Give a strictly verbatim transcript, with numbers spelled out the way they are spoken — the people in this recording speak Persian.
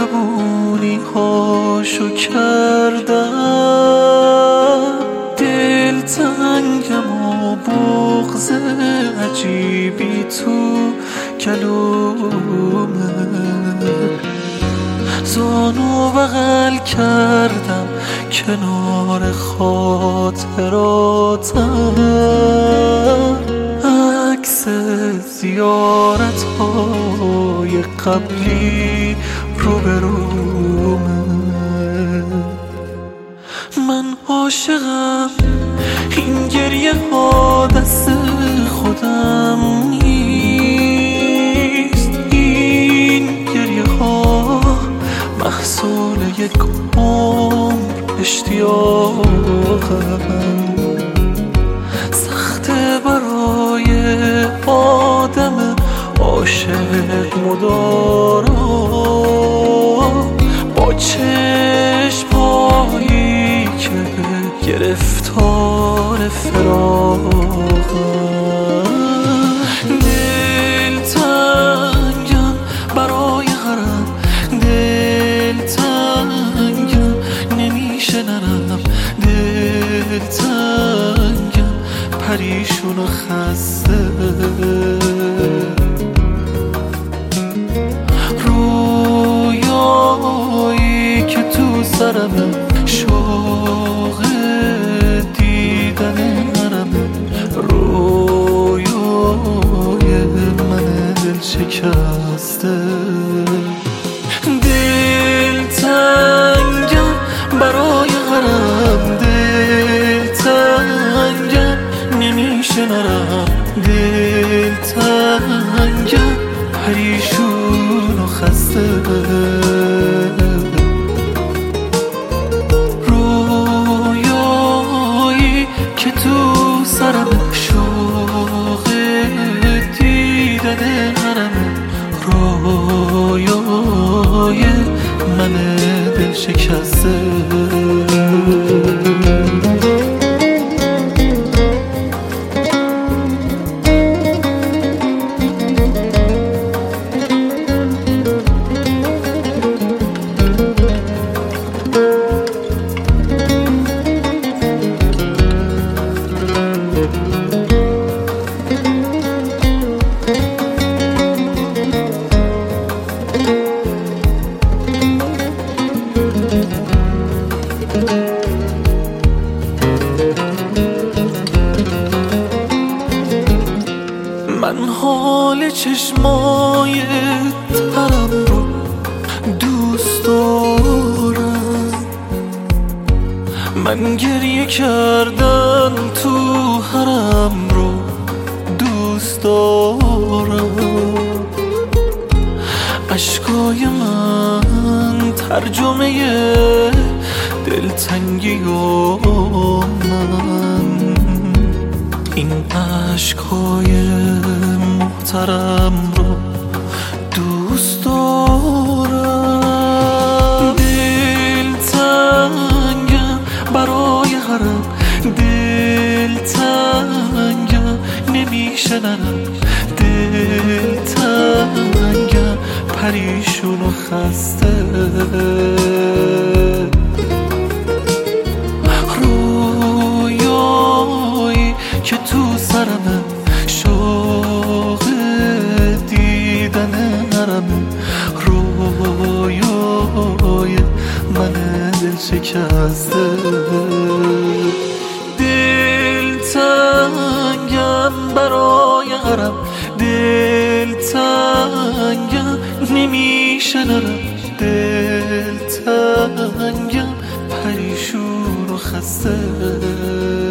مهربونی هاشو کردم، دل تنگم و بغض عجیبی تو کلومه، زانو بغل کردم کنار خاطراتم، عکس زیارت های قبلی روبرومه. من عاشقم، این گریه ها دست خودم نیست، این گریه ها محصول یک عمر اشتیاقم. سخته برای آدم عاشق مدارا با چشم‌هایی که گرفتار فراقم. دلتنگم برای غرام، دلتنگم نمیشه نرم، دلتنگم پریشون و خسته، رویایی که تو سرمه، شوق دیدن نرمه، رویای من دل شکسته. دلتنگم برای غرام، دلتنگم نمیشه نرم، دلتنگم پریشون و خسته، رویایی که تو سرم، شوق دیدن حرمه، رویای من دل شکسته. من حال چشمای ترم رو دوست دارم، من گریه کردن تو حرم رو دوست دارم. اشکای من ترجمه دلتنگی و من، این عشقای محترم رو دوست دارم. دلتنگم برای غرام، دلتنگم نمیشه نرم، دلتنگم پریشون و خسته، رویایی که تو سرمه، شوق دیدن نرمه، رویای من دل شکسته. دلتنگم برای غرام، دلتنگم نمیشه نرم، دلتنگم پریشون و خسته.